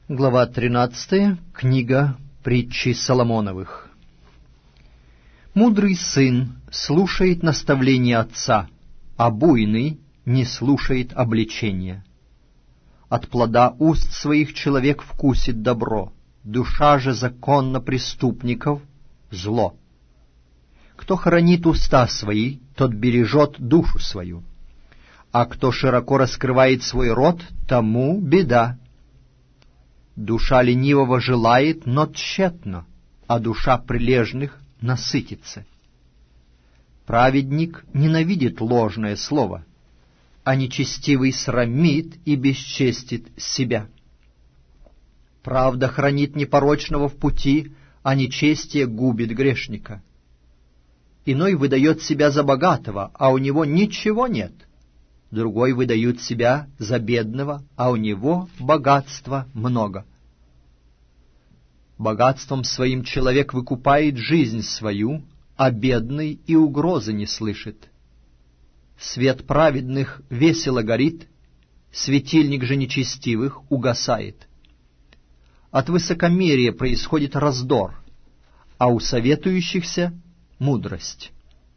Глава 13. Книга притчи Соломоновых. Мудрый сын слушает наставления отца, а буйный не слушает обличения. От плода уст своих человек вкусит добро, душа же законно преступников — зло. Кто хранит уста свои, тот бережет душу свою, а кто широко раскрывает свой рот, тому беда. Душа ленивого желает, но тщетно, а душа прилежных насытится. Праведник ненавидит ложное слово, а нечестивый срамит и бесчестит себя. Правда хранит непорочного в пути, а нечестие губит грешника. Иной выдает себя за богатого, а у него ничего нет. Другой выдает себя за бедного, а у него богатства много. Богатством своим человек выкупает жизнь свою, а бедный и угрозы не слышит. Свет праведных весело горит, светильник же нечестивых угасает. От высокомерия происходит раздор, а у советующихся — мудрость.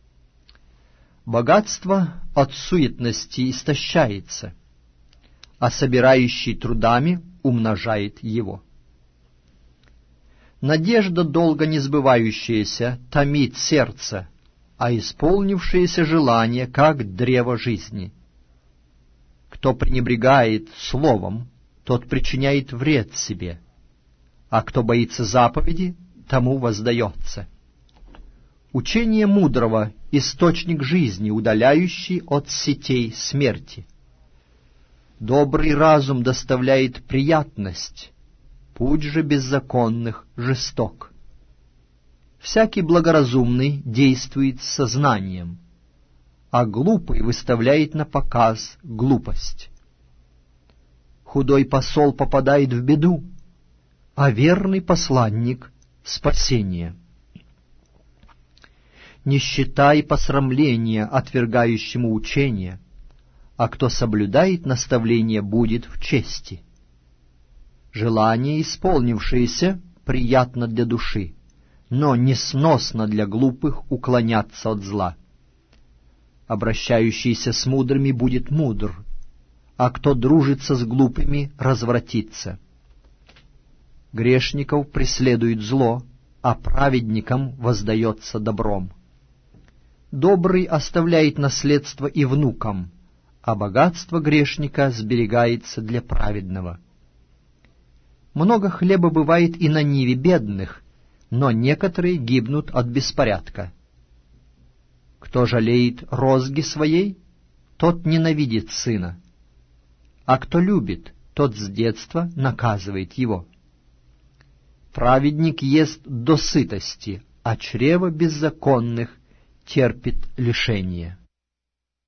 Богатство от суетности истощается, а собирающий трудами умножает его. Надежда, долго не сбывающаяся, томит сердце, а исполнившееся желание, как древо жизни. Кто пренебрегает словом, тот причиняет вред себе, а кто боится заповеди, тому воздается. Учение мудрого — источник жизни, удаляющий от сетей смерти. Добрый разум доставляет приятность, путь же беззаконных жесток. Всякий благоразумный действует с сознанием, а глупый выставляет на показ глупость. Худой посол попадает в беду, а верный посланник — спасение. Нищета и посрамление отвергающему учение, а кто соблюдает наставление, будет в чести. Желание, исполнившееся, приятно для души, но несносно для глупых уклоняться от зла. Обращающийся с мудрыми будет мудр, а кто дружится с глупыми, развратится. Грешников преследует зло, а праведникам воздается добром. Добрый оставляет наследство и внукам, а богатство грешника сберегается для праведного. Много хлеба бывает и на ниве бедных, но некоторые гибнут от беспорядка. Кто жалеет розги своей, тот ненавидит сына, а кто любит, тот с детства наказывает его. Праведник ест до сытости, а чрево беззаконных терпит лишение.